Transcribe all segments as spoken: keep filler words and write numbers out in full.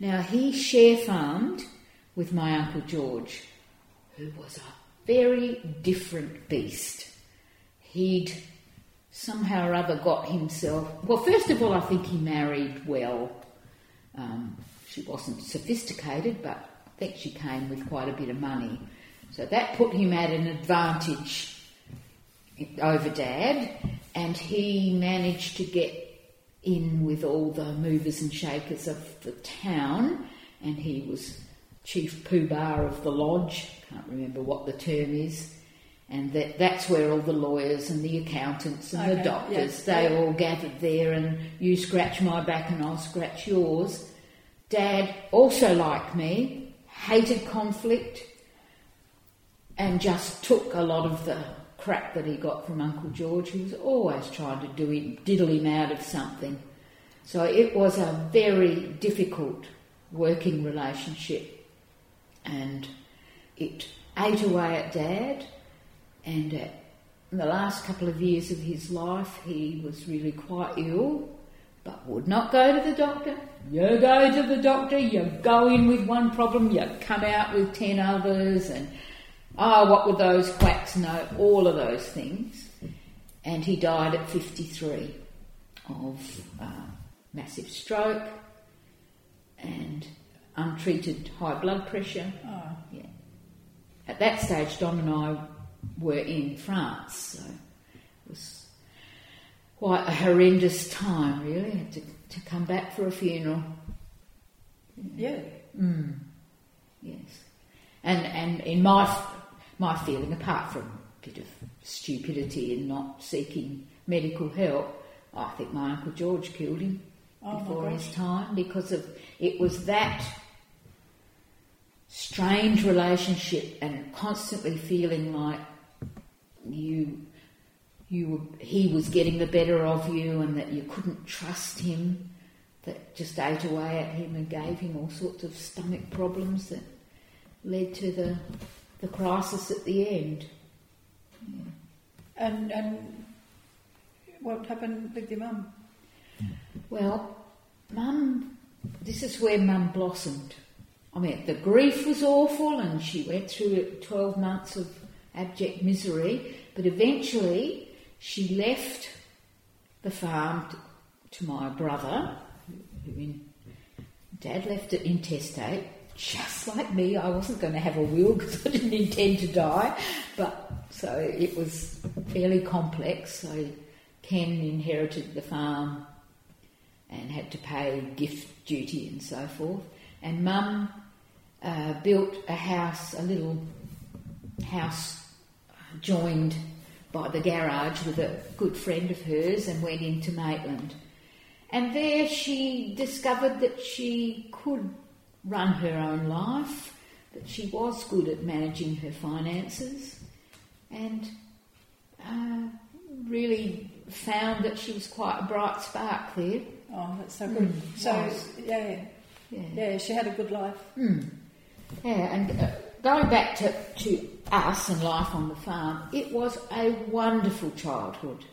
Now, he share farmed with my Uncle George, who was a very different beast. He'd somehow or other got himself... Well, first of all, I think he married well. Um, she wasn't sophisticated, but I think she came with quite a bit of money. So that put him at an advantage over Dad, and he managed to get in with all the movers and shakers of the town, and he was chief poobah of the lodge, can't remember what the term is, and that, that's where all the lawyers and the accountants and okay, the doctors, yes, they yeah. all gathered there, and you scratch my back and I'll scratch yours. Dad, also like me, hated conflict and just took a lot of the crap that he got from Uncle George. He was always trying to do him, diddle him out of something. So it was a very difficult working relationship, and it ate away at Dad, and at, in the last couple of years of his life he was really quite ill, but would not go to the doctor. You go to the doctor, you go in with one problem, you come out with ten others, and oh, what would those quacks know? All of those things. And he died at fifty-three of uh, massive stroke and untreated high blood pressure. Oh. Yeah. At that stage, Don and I were in France, so it was quite a horrendous time, really. I had to, to come back for a funeral. Yeah. Mm. Yes. And and in my my feeling, apart from a bit of stupidity in not seeking medical help, I think my Uncle George killed him oh before his time, because of it was that strange relationship and constantly feeling like you you were, he was getting the better of you and that you couldn't trust him, that just ate away at him and gave him all sorts of stomach problems that led to the the crisis at the end. Yeah. And and what happened with your mum? Well, Mum, this is where Mum blossomed. I mean, the grief was awful and she went through twelve months of abject misery, but eventually she left the farm to, to my brother, who in, Dad left it intestate. Just like me, I wasn't going to have a will because I didn't intend to die, but so it was fairly complex. So Ken inherited the farm and had to pay gift duty and so forth. And Mum uh, built a house, a little house joined by the garage with a good friend of hers, and went into Maitland. And there she discovered that she could run her own life, that she was good at managing her finances, and uh, really found that she was quite a bright spark there. Oh, that's so good. Mm, so, nice. yeah, yeah, yeah, she had a good life. Mm. Yeah, and uh, going back to, to us and life on the farm, it was a wonderful childhood.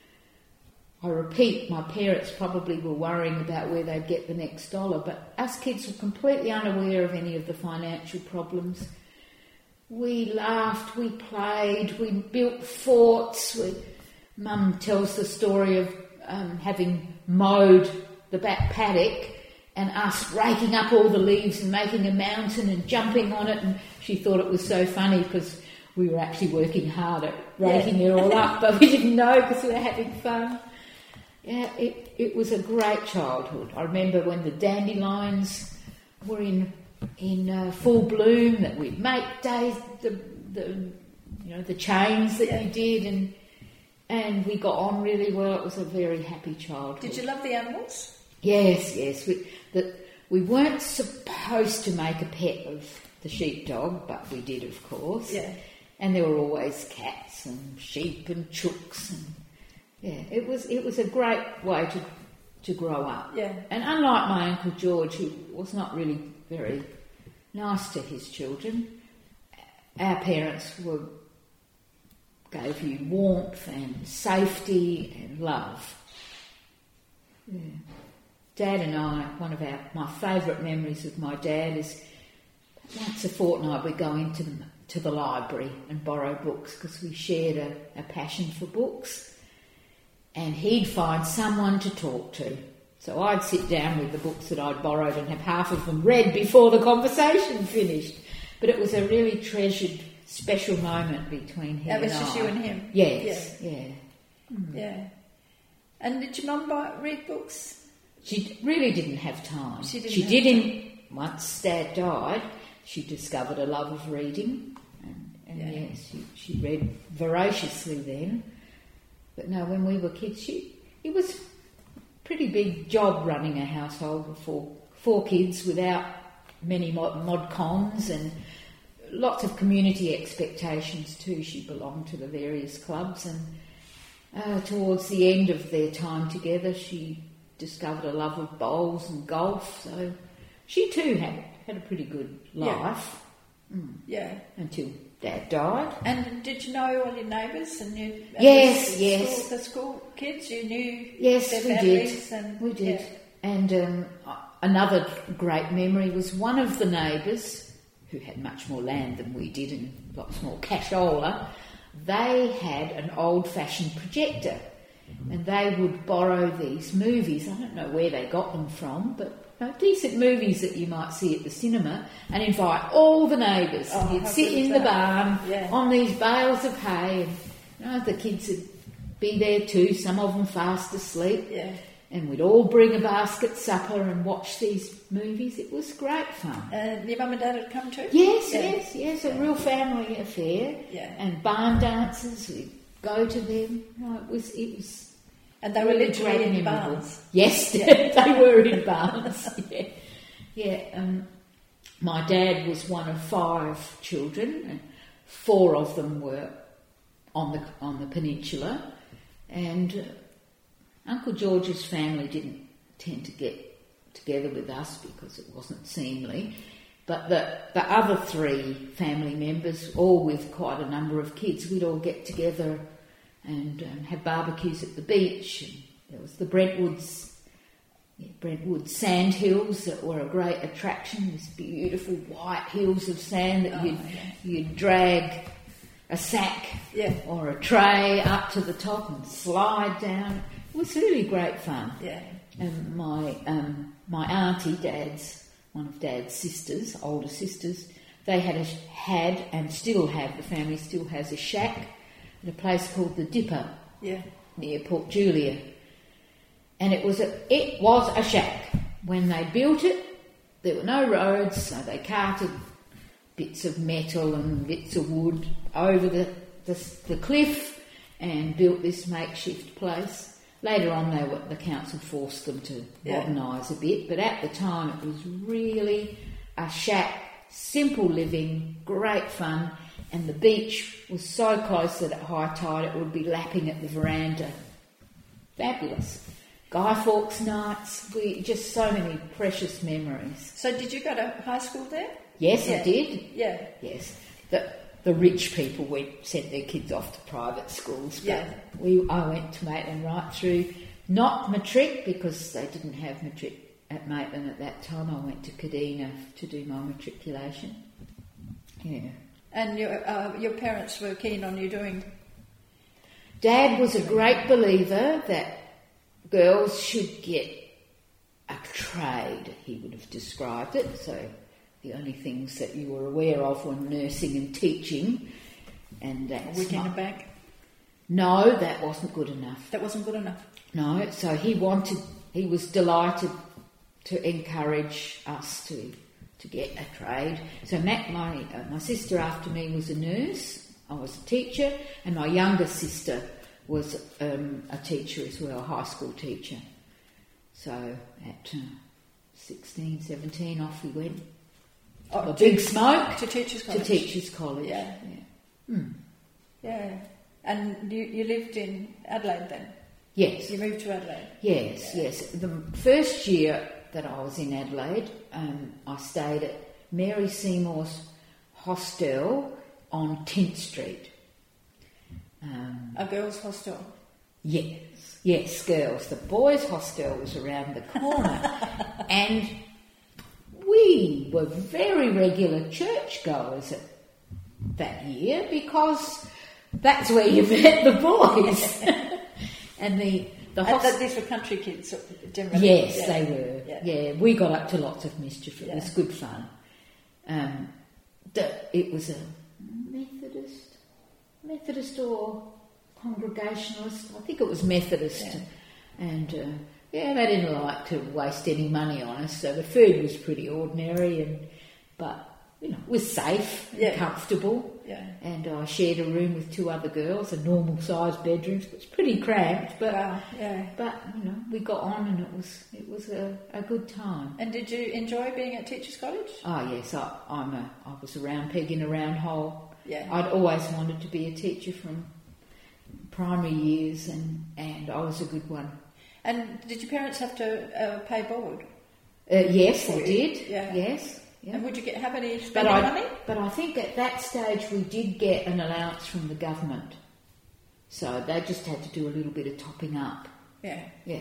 I repeat, my parents probably were worrying about where they'd get the next dollar, but us kids were completely unaware of any of the financial problems. We laughed, we played, we built forts. We, Mum tells the story of um, having mowed the back paddock and us raking up all the leaves and making a mountain and jumping on it, and she thought it was so funny because we were actually working hard at raking yeah. it all up, but we didn't know because we were having fun. Yeah, it, it was a great childhood. I remember when the dandelions were in in uh, full bloom, that we'd make days, the the you know the chains that yeah. you did, and and we got on really well. It was a very happy childhood. Did you love the animals? Yes, yes. We that we weren't supposed to make a pet of the sheepdog, but we did, of course. Yeah. And there were always cats and sheep and chooks and. Yeah, it was it was a great way to to grow up. Yeah. And unlike my Uncle George, who was not really very nice to his children, our parents were gave you warmth and safety and love. Yeah. Dad and I, one of our my favourite memories of my dad is once a fortnight we go into the, to the library and borrow books because we shared a, a passion for books, and he'd find someone to talk to. So I'd sit down with the books that I'd borrowed and have half of them read before the conversation finished. But it was a really treasured, special moment between him That was and just I. you and him? Yes, yeah. Yeah. Mm. Yeah. And did your mum buy, read books? She really didn't have time. She didn't She have did in, once Dad died, she discovered a love of reading. And, and Yeah. yes, she, she read voraciously then. But no, when we were kids, she it was a pretty big job running a household with four, four kids without many mod, mod cons and lots of community expectations too. She belonged to the various clubs, and uh, towards the end of their time together, she discovered a love of bowls and golf. So she too had had a pretty good life. Yeah. Mm. Yeah. Until Dad died. And did you know all your neighbours and your and Yes, the yes. School, the school kids? You knew Yes, their we families did. and We did. yeah. And um, another great memory was one of the neighbours, who had much more land than we did and lots more cashola, they had an old-fashioned projector, and they would borrow these movies. I don't know where they got them from, but uh, decent movies that you might see at the cinema, and invite all the neighbours. Oh, You'd how sit good is in the that? barn Yeah. on these bales of hay, and you know, the kids would be there too, some of them fast asleep. Yeah. And we'd all bring a basket supper and watch these movies. It was great fun. And your mum and dad had come too? Yes, Yeah. yes, yes, a real family affair. Yeah. And barn dances, we'd go to them. No, it was, it was. And they were really literally great in and memorable. barns? Yes, Yeah. they were in barns. Yeah, yeah. Um, my dad was one of five children, and four of them were on the on the peninsula, and uh, Uncle George's family didn't tend to get together with us because it wasn't seemly. But the, the other three family members, all with quite a number of kids, we'd all get together and um, have barbecues at the beach. And there was the Brentwoods, yeah, Brentwood sand hills that were a great attraction, these beautiful white hills of sand that Oh, you'd, yeah. you'd drag a sack Yeah. or a tray up to the top and slide down. It was really great fun. Yeah. And my um, my auntie, Dad's one of Dad's sisters, older sisters, they had a, had and still have. The family still has a shack at a place called the Dipper Yeah. near Port Julia, and it was a it was a shack. When they built it, there were no roads, so they carted bits of metal and bits of wood over the the, the cliff and built this makeshift place. Later on, they were, the council forced them to Yeah. modernise a bit, but at the time it was really a shack, simple living, great fun, and the beach was so close that at high tide it would be lapping at the veranda. Fabulous. Guy Fawkes nights, we just so many precious memories. So did you go to high school there? Yes, Yeah. I did. Yeah. Yes. The, the rich people went, sent their kids off to private schools, but Yeah. we, I went to Maitland right through, not matric because they didn't have matric at Maitland at that time. I went to Kadina to do my matriculation. Yeah. And your uh, your parents were keen on you doing... Dad was a great believer that girls should get a trade, he would have described it. So the only things that you were aware of were nursing and teaching, and that's Working in a not- bank? No, that wasn't good enough. That wasn't good enough? No, so he wanted, he was delighted to encourage us to to get a trade. So Matt, my uh, my sister after me was a nurse. I was a teacher, and my younger sister was um, a teacher as well, a high school teacher. So at uh, sixteen, seventeen, off we went. Oh, a to- big smoke To teachers' to college? teachers' college. Yeah. yeah. Hmm. Yeah. And you, you lived in Adelaide then? Yes. You moved to Adelaide? Yes, yes. The first year that I was in Adelaide, um, I stayed at Mary Seymour's hostel on Tint Street. Um, A girls' hostel? Yes, yes, girls. The boys' hostel was around the corner. And we were very regular churchgoers at that year because that's where you met the boys. And the, the And host- that these were country kids, generally. Yes, Yeah. they were. Yeah. Yeah. we got up to lots of mischief. It Yeah. was good fun. Um, the, it was a Methodist, Methodist or Congregationalist. I think it was Methodist, Yeah. and uh, yeah, they didn't like to waste any money on us. So the food was pretty ordinary, and but you know, it was safe and Yeah. comfortable. Yeah. And I shared a room with two other girls, a normal-sized bedroom. It was pretty cramped, but Wow, yeah. but you know, we got on, and it was it was a, a good time. And did you enjoy being at Teachers College? Oh yes, I, I'm a I was a round peg in a round hole. Yeah. I'd always wanted to be a teacher from primary years, and, and I was a good one. And did your parents have to uh, pay board? Uh, yes, For they you? did. Yeah. Yes. Yeah. And would you get have any But spending I, money? but I think at that stage we did get an allowance from the government, so they just had to do a little bit of topping up. Yeah. Yeah.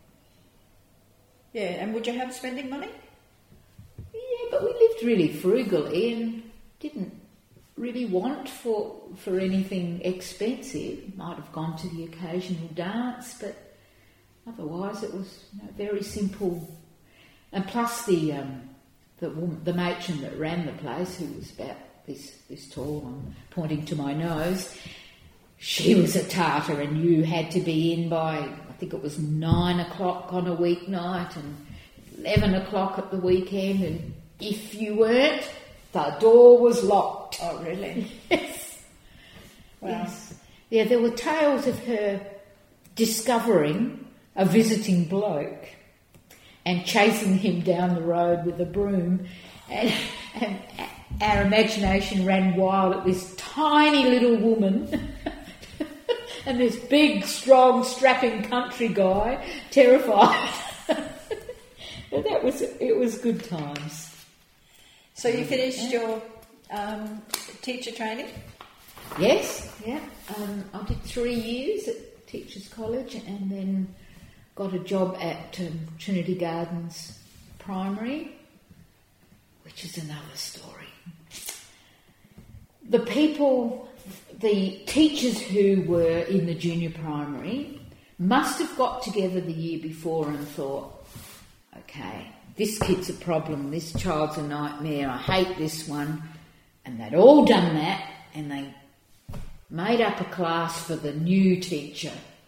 Yeah. And would you have spending money? Yeah, but we lived really frugally and didn't really want for for anything expensive. Might have gone to the occasional dance, but otherwise it was, you know, very simple. And plus the um, the woman, the matron that ran the place, who was about this this tall, I'm pointing to my nose, she was a tartar, and you had to be in by, I think it was nine o'clock on a weeknight and eleven o'clock at the weekend, and if you weren't, the door was locked. Oh, really? Yes. Wow. Yes. Yeah, there were tales of her discovering a visiting bloke and chasing him down the road with a broom, and, and our imagination ran wild at this tiny little woman and this big, strong, strapping country guy, terrified. But that was, it was good times. So you finished your um, teacher training? Yes, yeah. Um, I did three years at Teachers College and then got a job at um, Trinity Gardens Primary, which is another story. The people, the teachers who were in the junior primary must have got together the year before and thought, okay, this kid's a problem, this child's a nightmare, I hate this one. And they'd all done that, and they made up a class for the new teacher.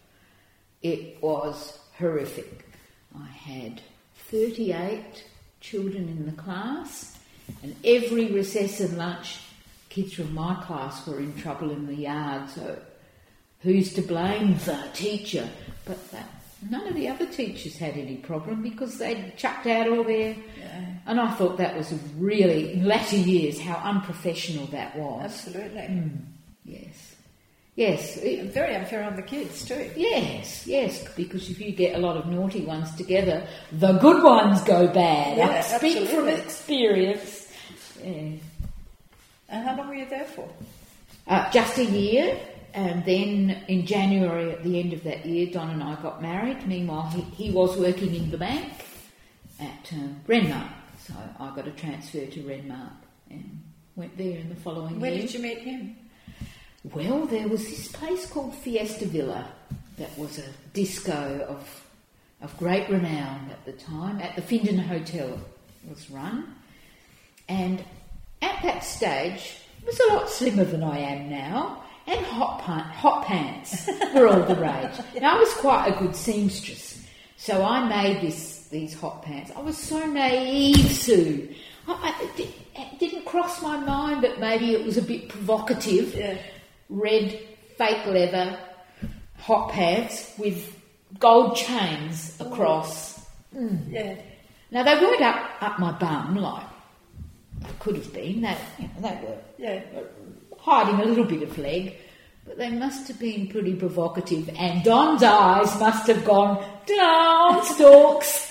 It was horrific. I had thirty-eight children in the class, and every recess and lunch, kids from my class were in trouble in the yard. So who's to blame? The teacher. But that, none of the other teachers had any problem because they'd chucked out all their... Yeah. And I thought that was a really, in latter years, how unprofessional that was. Absolutely. Mm, yes. Yes. It, And very unfair on the kids too. yes, yes, because if you get a lot of naughty ones together, the good ones go bad. Yeah, I speak from absolutely. experience. Yeah. And how long were you there for? Uh, just a year, and then in January, at the end of that year, Don and I got married. Meanwhile, he, he was working in the bank at um, Renmark, so I got a transfer to Renmark and went there in the following Where year. did you meet him? Well, there was this place called Fiesta Villa that was a disco of of great renown at the time. At the Findon Hotel it was run. And at that stage, it was a lot slimmer than I am now, and hot, pan- hot pants were all the rage. Now, I was quite a good seamstress, so I made this these hot pants. I was so naive, Sue. I, I, it, did, it didn't cross my mind that maybe it was a bit provocative. Yeah. Red, fake leather, hot pants with gold chains across. Mm. Yeah. Now, they weren't up, up my bum like they could have been. They, you know, they were Yeah. hiding a little bit of leg, but they must have been pretty provocative, and Don's eyes must have gone down stalks.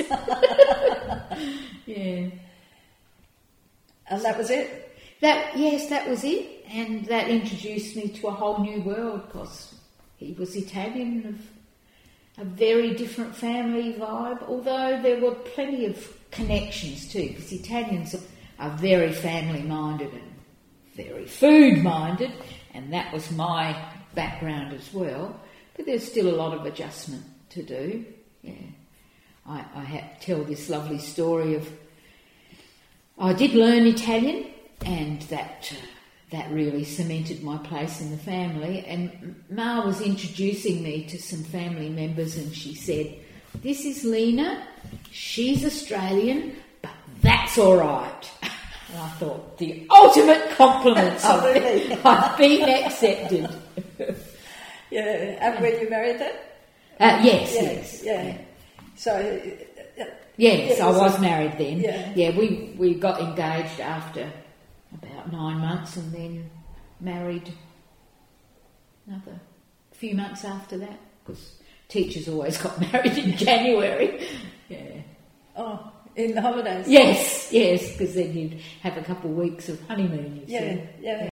Yeah. And that was it? That yes, that was it, and that introduced me to a whole new world because he was Italian of a very different family vibe, although there were plenty of connections too, because Italians are very family-minded and very food-minded, and that was my background as well. But there's still a lot of adjustment to do. Yeah, I, I had to tell this lovely story of I did learn Italian, and that uh, that really cemented my place in the family. And Ma was introducing me to some family members, and she said, "This is Lena. She's Australian, but that's all right." And I thought, the ultimate compliment. I've, I've been accepted. Yeah, and were you married then? Uh, yes, yeah, yes. Yeah. yeah. So... Uh, yes, yeah, I was so, married then. Yeah. Yeah, we, we got engaged after about nine months and then married another few months after that, because teachers always got married in January. Yeah. Oh, in the holidays? Yes, yes, because then you'd have a couple of weeks of honeymoon, you yeah, see. Yeah, yeah.